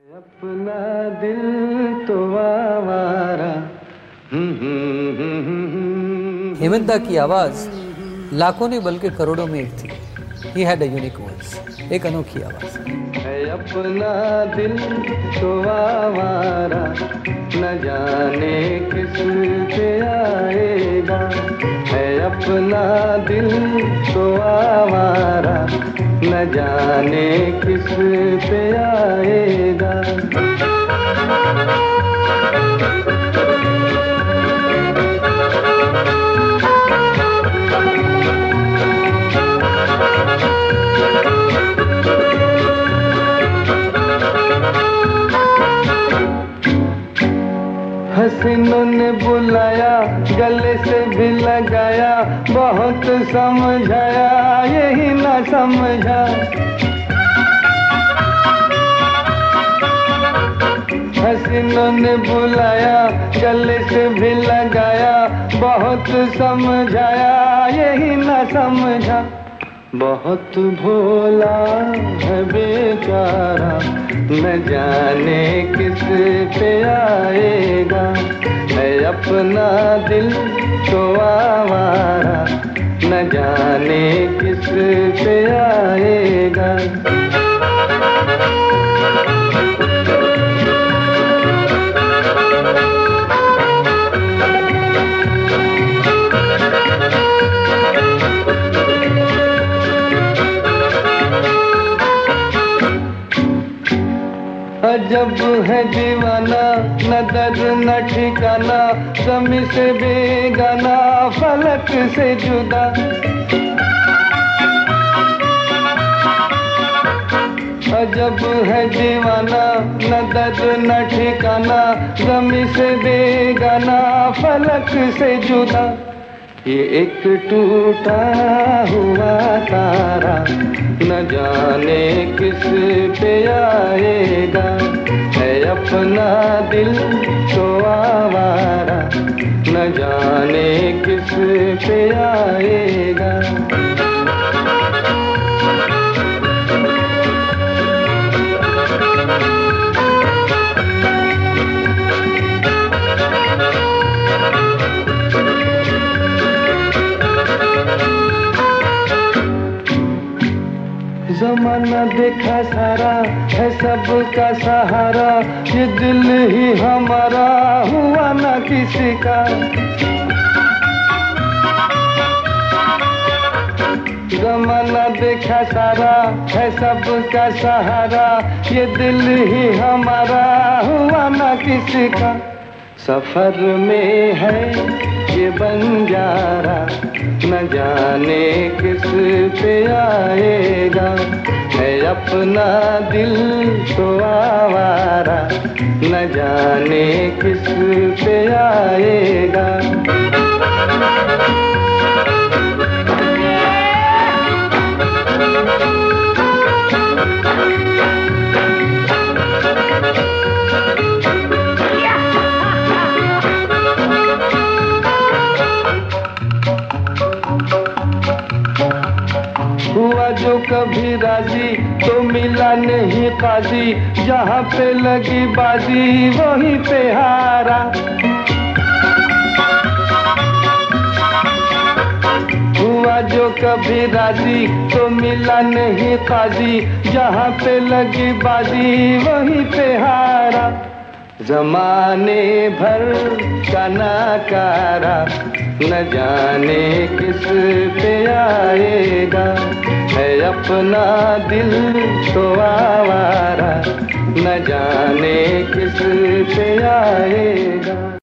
अपना दिल तो आवारा। हेमंता की आवाज लाखों नहीं बल्कि करोड़ों में एक थी। He had a unique voice, एक अनोखी आवाज। है अपना दिल तो आवारा, न जाने किस पे आएगा। है अपना दिल तो आवारा, न जाने किस पे आएगा। हसीनों ने बुलाया, गले से भी लगाया, बहुत समझाया यही ना समझा। हसीनों ने बुलाया, गले से भी लगाया, बहुत समझाया यही ना समझा। बहुत भोला है बेचारा, न जाने किस पे आएगा। है अपना दिल तो आवारा, न जाने किस पे आएगा। अजब है दीवाना, न दर्द न ठिकाना, ज़मीं से बेगाना, फलक से जुदा। अजब है दीवाना, न दर्द न ठिकाना, ज़मीं से बेगाना, फलक से जुदा। ये एक टूटा हुआ तारा, न जाने किस पे आएगा। है अपना दिल तो आवारा, न जाने किस पे आएगा। ज़माना देखा सारा है सबका सहारा, ये दिल ही हमारा हुआ ना किसी का। ज़माना देखा सारा है सबका सहारा, ये दिल ही हमारा हुआ ना किसी का। सफर में है ये बंजारा, न जाने किस पे आएगा। है अपना दिल तो आवारा, न जाने किस पे आएगा। हुआ जो कभी राजी तो मिला नहीं काजी, जहाँ पे लगी बाजी वहीं पे हारा। हुआ जो कभी राजी तो मिला नहीं काजी, जहाँ पे लगी बाजी वहीं पे हारा। ज़माने भर का नकारा, न जाने किस पे आएगा। है अपना दिल तो आवारा, न जाने किस पे आएगा।